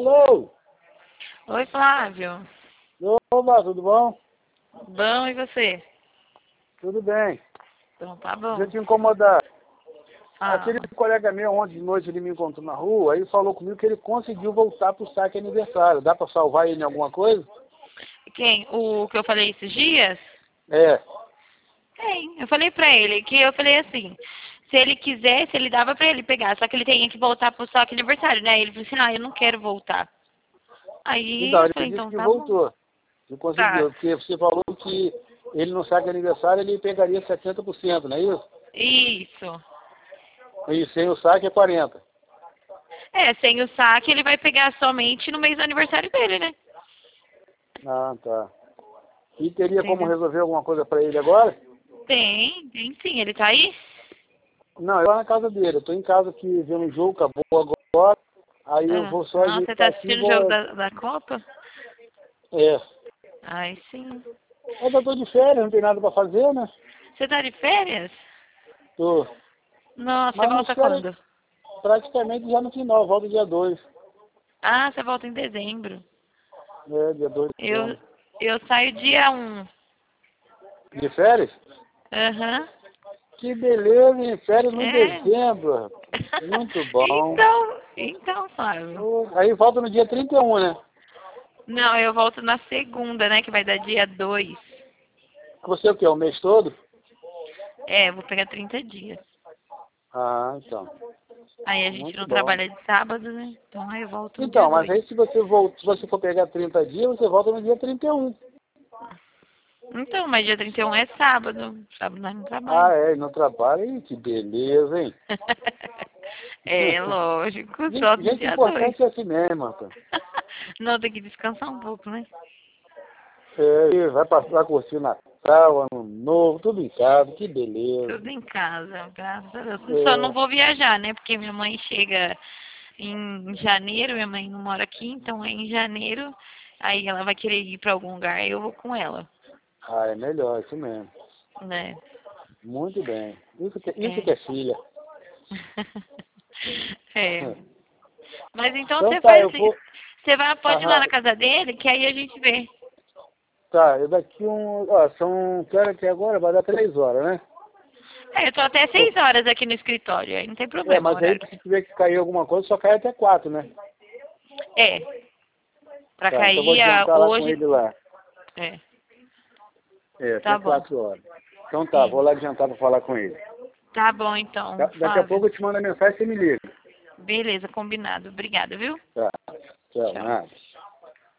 Alô? Oi, Flávio. Opa, tudo bom? Bom, e você? Tudo bem. Então tá Deixa eu bom. te incomodar. Aquele Fala. colega meu ontem de noite, ele me encontrou na rua, aí falou comigo que ele conseguiu voltar pro saque aniversário. Dá pra salvar ele em alguma coisa? Quem? O que eu falei esses dias? É. Tem. Eu falei pra ele que eu falei assim, se ele quisesse, ele dava pra ele pegar, só que ele tinha que voltar pro saque aniversário, né? Ele falou assim, não, eu não quero voltar. Aí Então, eu ele falei, disse então que tá bom. voltou. Que Tá. conseguiu. Porque você falou que ele no saque aniversário ele pegaria 70%, não é isso? Isso. E sem o saque é 40%. É, sem o saque ele vai pegar somente no mês do aniversário dele, né? Ah, tá. E teria como Entendeu? resolver alguma coisa pra ele agora? Tem sim. Ele tá aí? Não, eu tô na casa dele. Eu tô em casa aqui vendo o jogo, acabou agora. Aí eu Ah, vou só nossa, você tá ajeitar aqui e assistindo o jogo vou... da Copa? É. Ai, sim. Eu tô de férias, não tem nada pra fazer, né? Você tá de férias? Tô. Nossa, você Mas nas volta férias quando? praticamente já no final, volta dia 2. Ah, você volta em dezembro. É, dia 2 de Eu, dezembro. eu saio dia 1. De férias? Aham. Que beleza, hein? Férias no É. dezembro, rapaz. Muito bom. Então, Flávio. Aí volta no dia 31, né? Não, eu volto na segunda, né? Que vai dar dia 2. Você o quê? O mês todo? É, eu vou pegar 30 dias. Ah, então. Aí a gente Muito não bom. trabalha de sábado, né? Então aí eu volto no dia Então, mas 2. aí se você for pegar 30 dias, você volta no dia 31. Então, mas dia 31 é sábado. Sábado nós não Ah, trabalhamos. é, e não trabalha? Ih, que beleza, hein? É, lógico. Só no Gente dia 2. importante é assim mesmo, rapaz. Não, tem que descansar um pouco, né? É, e vai passar curtir Natal, Ano Novo, tudo em casa, que beleza. Tudo em casa, graças a Deus. Só não É, vou viajar, né? Porque minha mãe chega em janeiro, minha mãe não mora aqui, então é em janeiro. Aí ela vai querer ir pra algum lugar, aí eu vou com ela, ah, é melhor, isso mesmo. né? Muito bem. Isso É. que é filha. É. Mas então Então você tá, faz eu assim, vou. pode ir lá Aham, na casa dele, que aí a gente vê. tá, eu daqui Ó, são. Que hora que é agora? Vai dar 3 horas, né? É, eu tô até 6 horas aqui no escritório, aí não tem É, problema o mas aí horário. se tiver que cair alguma coisa, só cai até 4, né? É, pra Tá, então eu vou cair adiantar lá com hoje. ele lá. É, É, até tá bom. 4 horas. Então tá, vou Sim. lá adiantar pra falar com ele. Tá bom então, Daqui a Flávio. pouco eu te mando a mensagem e você me liga. Beleza, combinado. Obrigada, viu? Tá, tchau, Tchau. nada.